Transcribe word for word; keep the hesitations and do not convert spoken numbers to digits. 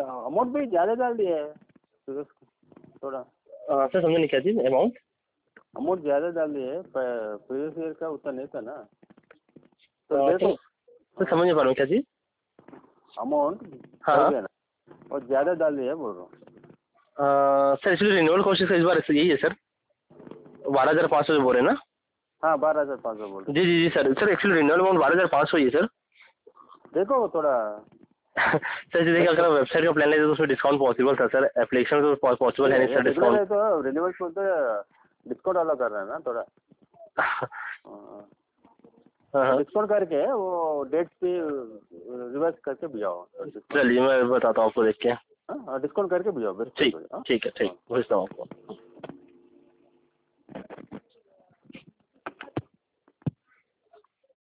Amount भी ज़्यादा डाल दिया है थोड़ा। अ, सर समझे नहीं क्या चीज़, अमाउंट अमाउंट ज़्यादा डाल दिए है, प्रीवियस ईयर का उतना नहीं था ना, तो अ, देखो। सर समझ नहीं पा रहा हूँ क्या चीज़। अमाउंट हाँ हो हाँ। गया ना, और ज़्यादा डाल दिया है बोल रहा हूँ। Uh, sir actually renewal cost इस बार यही है सर, बारह हज़ार पाँच सौ बोल रहे हैं ना। हाँ बारह हज़ार पाँच सौ बोल रहे जी जी जी sir, sir actually renewal amount बारह हज़ार पाँच सौ ही है सर। देखो थोड़ा। सर जी देखिए, अगर वेबसाइट का प्लान लेते तो उसमें डिस्काउंट पॉसिबल था सर, एप्लीकेशन तो पॉसिबल है नहीं सर रेगुलर है डिस्काउंट। तो रिन्यूअल को तो डिस्काउंट वाला कर रहा है ना थोड़ा। हाँ हाँ, हाँ। डिस्काउंट करके वो डेट पे रिवर्स करके भिजाओ। चलिए मैं बताता हूँ आपको देख के। हाँ डिस्काउंट करके भिजाओ बेस्ट। ठीक ठीक है, ठीक, हाँ भेजता हूँ आपको।